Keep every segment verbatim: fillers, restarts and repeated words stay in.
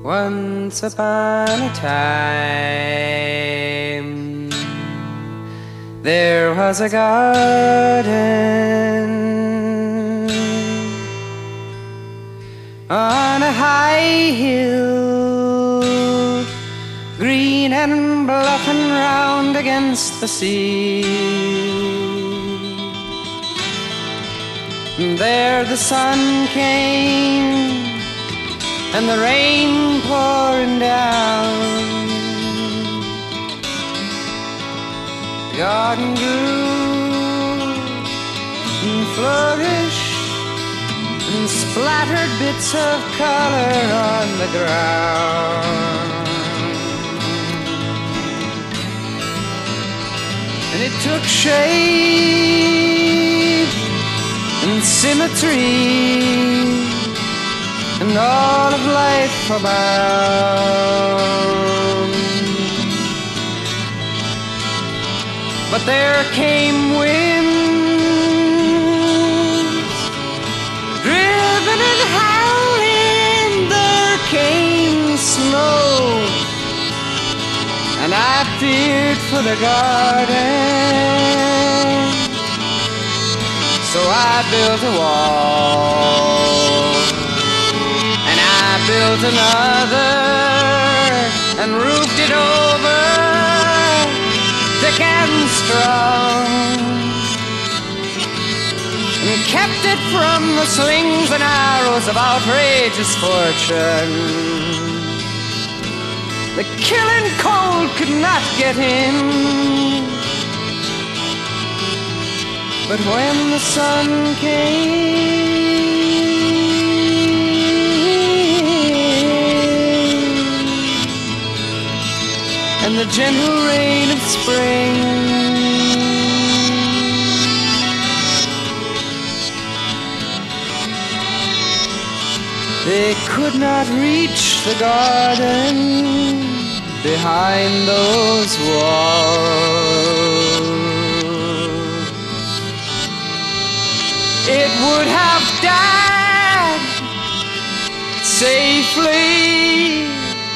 Once upon a time, there was a garden on a high hill, green and bluff and round against the sea. There the sun came and the rain pouring down. The garden grew and flourished and splattered bits of color on the ground. And it took shape and symmetry and all of life abound. But there came winds, driven and howling. There came snow, and I feared for the garden. So I built a wall, and I built another, and roofed it over, thick and strong, and kept it from the slings and arrows of outrageous fortune. The killing cold could not get in. But when the sun came and the gentle rain of spring, they could not reach the garden behind those walls. It would have died safely,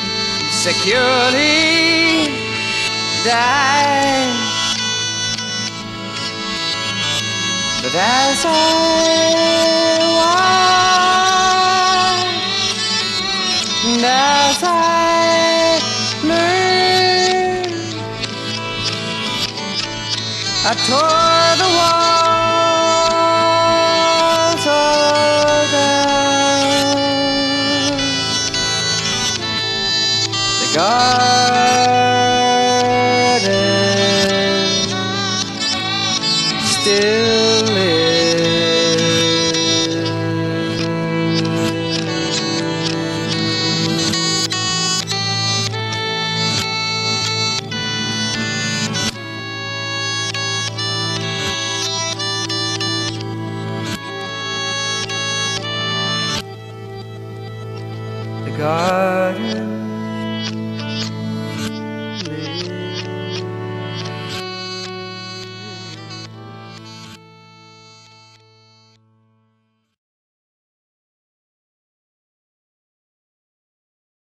securely, died. But as I watched, and as I learned, I tore the wall down. The garden still lives. The garden